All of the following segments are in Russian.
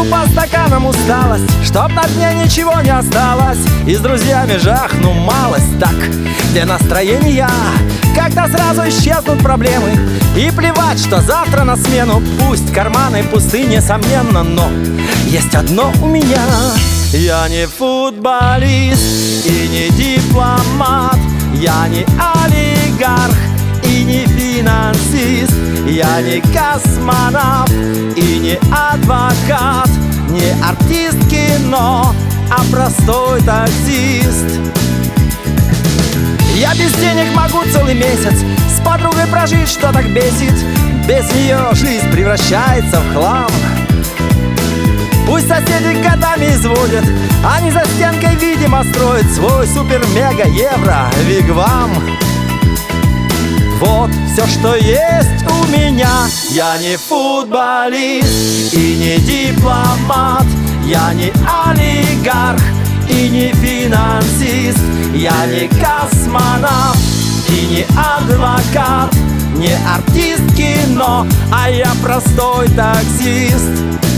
Пью по стаканам усталость, чтоб на дне ничего не осталось. И с друзьями жахну малость так для настроения. Когда сразу исчезнут проблемы, и плевать, что завтра на смену. Пусть карманы пусты, несомненно, но есть одно у меня. Я не футболист и не дипломат, я не олигарх и не финансист, я не космонавт и не адвокат, не артист кино, а простой таксист. Я без денег могу целый месяц с подругой прожить, что так бесит. Без нее жизнь превращается в хлам. Пусть соседи годами изводят, они за стенкой, видимо, строят свой супер-мега-евро-вигвам. Вот все, что есть у меня. Я не футболист и не дипломат, я не олигарх и не финансист, я не космонавт и не адвокат, не артист кино, а я простой таксист.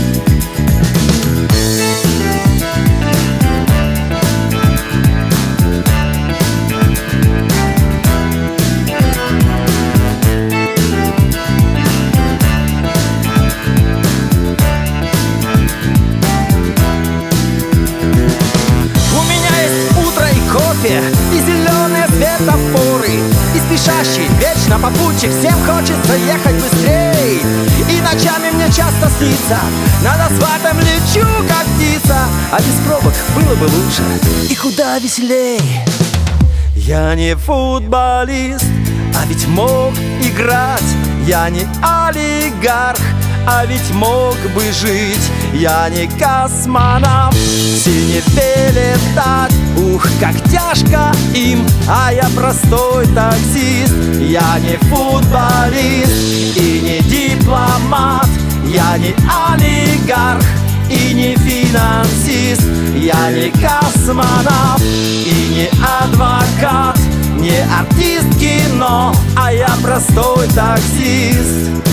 И зеленые светофоры, и спешащий вечно попутчик. Всем хочется ехать быстрей, и ночами мне часто снится, над асфальтом лечу, как птица. А без пробок было бы лучше и куда веселей. Я не футболист, а ведь мог играть. Я не олигарх, а ведь мог бы жить. Я не космонавт, в синеве летать. Ух, как тяжко им, а я простой таксист. Я не футболист и не дипломат, я не олигарх и не финансист, я не космонавт и не адвокат, не артист кино, а я простой таксист.